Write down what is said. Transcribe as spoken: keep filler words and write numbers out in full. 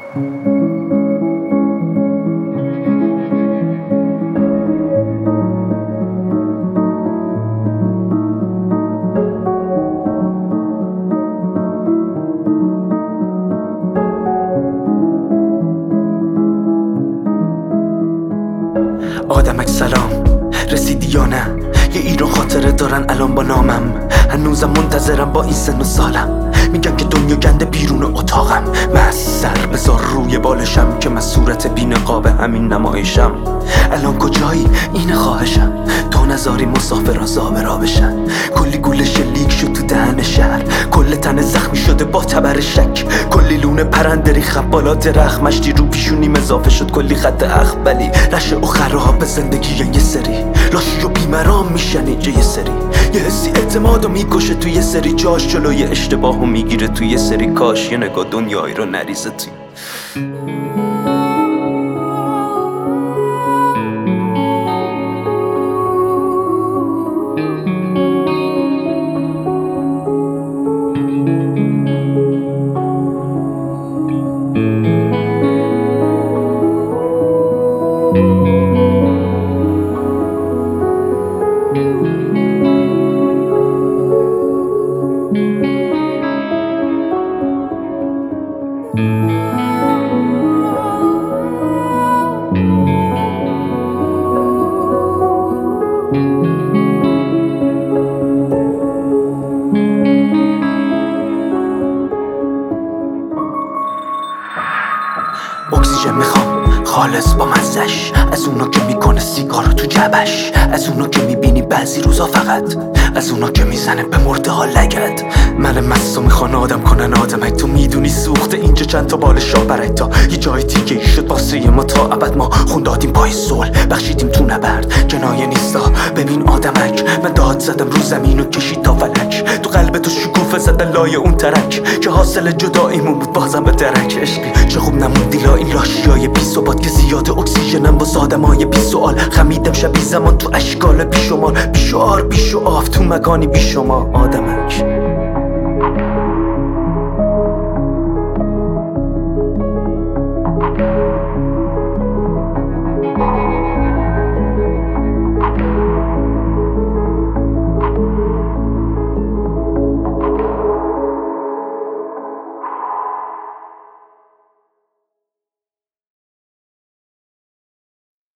آدمک سلام، رسیدی یا نه؟ یه ایران خاطره دارن الان با نامم. هنوزم منتظرم با این سن و سالم. میگن که دنیا گنده بیرون اتاقم. من سر بذار روی بالشم که من صورت بی نقاب همین نمایشم. الان کجایی؟ اینه خواهشم، تا نذاری مسافران زابرا بشن. کلی گوله شلیک شد تو دهن شهر، کل تن زخمی شده با تبر شک. کلی لونه پرنده ریختم بالا درخت، مشتی رو پیشونیم اضافه شد کلی خط اخبلی. رشه و خراب به زندگی یه سری لاشی و بیمرام میشن اینجا یه سری. یه حسی اعتمادو میکشه تو یه سری جاش، جلوی اشتباهو میگیره تو یه سری کاش. یه نگاه دنیایی رو نریزه توی اکسیژن میخوام خالص با مزش، از اونا که میکنه سیگارو تو جبش، از اونا که میبینی بعضی روزا فقط، از اونا که میزنه به مرده ها لگد. من مستو میخوان آدم کنن آدمک، تو میدونی سوخته اینجا چند تا بال شاه برای تا یه جای دیگه شد واسه ما تا ابد. ما خون دادیم پای صلح، بخشیدیم تو نبرد، کنایه نیستا. ببین آدمک، من داد زدم رو زمین و کشید تا فلک، تو قلب تو شکوفه زدن لای اون ترک که حاصل جداییمون بود بازم به درک. عشقی چه خوب نموندی لا این لاشیای بی ثبات که زیاد اکسیژنم واسه آدمای بی سوال. خمیدم شبی زمان تو اشکال بی شمار، بی شعار بی شعاف تو مکانی بی شما. آدمک